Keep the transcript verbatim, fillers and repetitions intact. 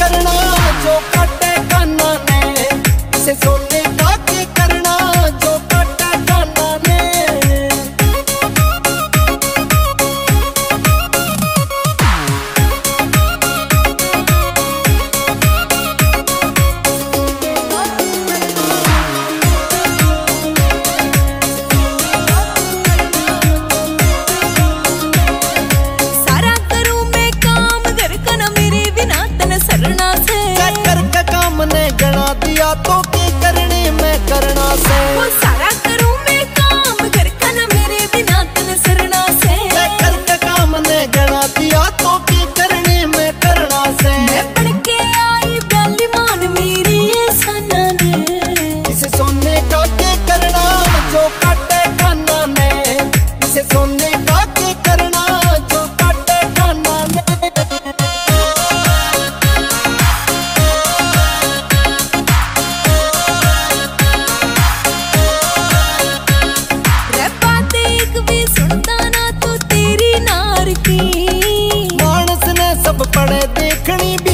करना जो काटे काना ने, इसे सोने का के करना जो काटे काना ने। सारा करूं मैं काम घर का ना मेरे बिना तन सरना से, कर के काम ने गणा दिया तो के करने में करना से। वो सारा करूं मैं काम घर का ना मेरे बिना तन सरना से, कर के काम ने गणा दिया तो के करने में करना से। मैं पढ़ के आई ब्याली मान मेरी ये सना ने, इसे सोने का के करना जो काटे काना ने, इसे सोने का के करना जो काटे काना ने। रे बात एक भी सुनता ना तो तेरी नार की, मानस ने सब पढ़े देखनी भी